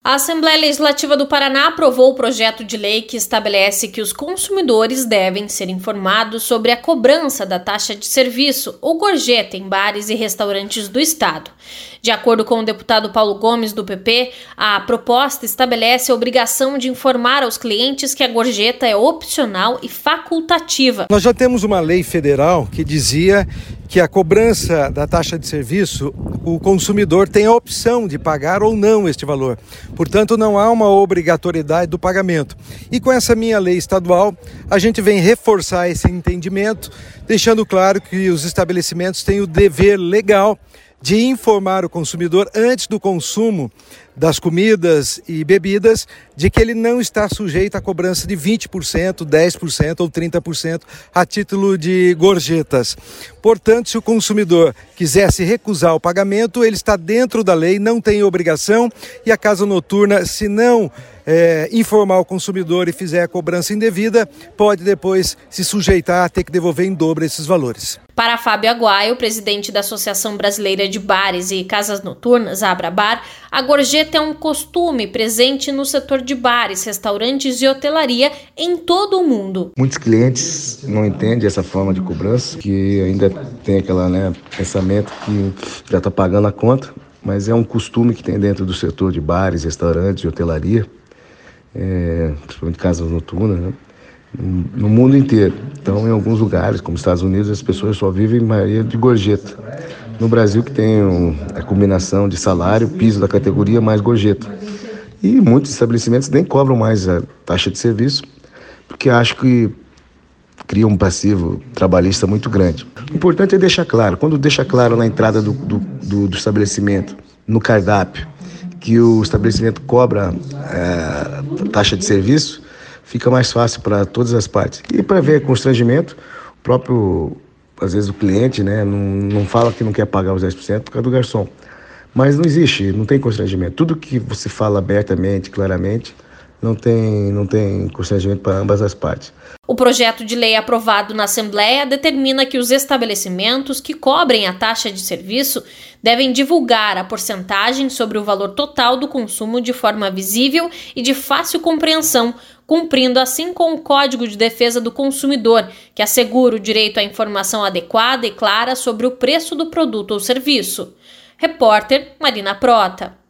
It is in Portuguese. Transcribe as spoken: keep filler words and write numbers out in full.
A Assembleia Legislativa do Paraná aprovou o projeto de lei que estabelece que os consumidores devem ser informados sobre a cobrança da taxa de serviço ou gorjeta em bares e restaurantes do estado. De acordo com o deputado Paulo Gomes, do P P, a proposta estabelece a obrigação de informar aos clientes que a gorjeta é opcional e facultativa. Nós já temos uma lei federal que dizia que a cobrança da taxa de serviço, o consumidor tem a opção de pagar ou não este valor. Portanto, não há uma obrigatoriedade do pagamento. E com essa minha lei estadual, a gente vem reforçar esse entendimento, deixando claro que os estabelecimentos têm o dever legal de informar o consumidor antes do consumo das comidas e bebidas de que ele não está sujeito à cobrança de vinte por cento, dez por cento ou trinta por cento a título de gorjetas. Portanto, se o consumidor quiser se recusar ao pagamento, ele está dentro da lei, não tem obrigação, e a casa noturna, se não é, informar o consumidor e fizer a cobrança indevida, pode depois se sujeitar a ter que devolver em dobro esses valores. Para Fábio Aguaio, presidente da Associação Brasileira de Bares e Casas Noturnas, a Abrabar, a gorjeta é um costume presente no setor de bares, restaurantes e hotelaria em todo o mundo. Muitos clientes não entendem essa forma de cobrança, que ainda tem aquele né, pensamento que já está pagando a conta, mas é um costume que tem dentro do setor de bares, restaurantes e hotelaria, é, principalmente casas noturnas, né? No mundo inteiro. Então, em alguns lugares, como Estados Unidos, as pessoas só vivem maioria de gorjeta. No Brasil, que tem um, a combinação de salário, piso da categoria, mais gorjeta. E muitos estabelecimentos nem cobram mais a taxa de serviço, porque acham que cria um passivo trabalhista muito grande. O importante é deixar claro, quando deixa claro na entrada do, do, do, do estabelecimento, no cardápio, que o estabelecimento cobra é, taxa de serviço, fica mais fácil para todas as partes. E para ver constrangimento, o próprio, às vezes o cliente né, não, não fala que não quer pagar os dez por cento por causa do garçom. Mas não existe, não tem constrangimento. Tudo que você fala abertamente, claramente, não tem, não tem constrangimento para ambas as partes. O projeto de lei aprovado na Assembleia determina que os estabelecimentos que cobrem a taxa de serviço devem divulgar a porcentagem sobre o valor total do consumo de forma visível e de fácil compreensão, cumprindo assim com o Código de Defesa do Consumidor, que assegura o direito à informação adequada e clara sobre o preço do produto ou serviço. Repórter Marina Prota.